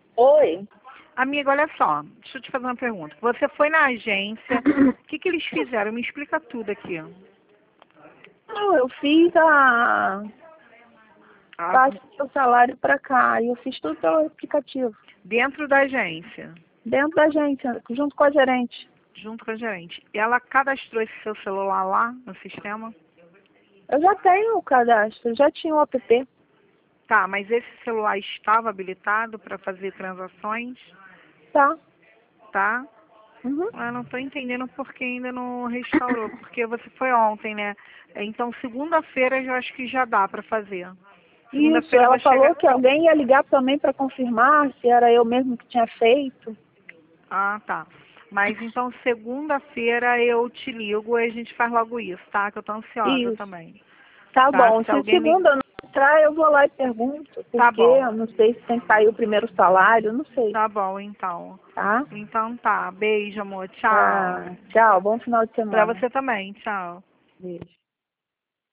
Oi. Amiga, olha só, deixa eu te fazer uma pergunta. Você foi na agência, o que que eles fizeram? Me explica tudo aqui. Não, eu fiz Passe o salário para cá e eu fiz tudo pelo aplicativo. Dentro da agência, Dentro da agência, junto com a gerente. junto com a gerente. E ela cadastrou esse seu celular lá no sistema? Eu já tenho o cadastro, já tinha o app. Tá, mas esse celular estava habilitado para fazer transações? Tá. Tá? Uhum. Eu não estou entendendo por que ainda não restaurou, porque você foi ontem, né? Então, segunda-feira eu acho que já dá para fazer. Isso, Segunda-feira ela vai falou chegar. que alguém ia ligar também para confirmar se era eu mesmo que tinha feito. Ah, tá. Mas então, segunda-feira eu te ligo e a gente faz logo isso, tá? Que eu tô ansiosa Isso. também. Tá Tá? bom. Se Se alguém liga. segunda não entrar, eu vou lá e pergunto, Tá porque bom. eu não sei se tem que cair o primeiro salário, não sei. Tá bom, então. Tá? Então tá. Beijo, amor. Tchau. Tá. Tchau, bom final de Pra semana. você também. Tchau. Beijo.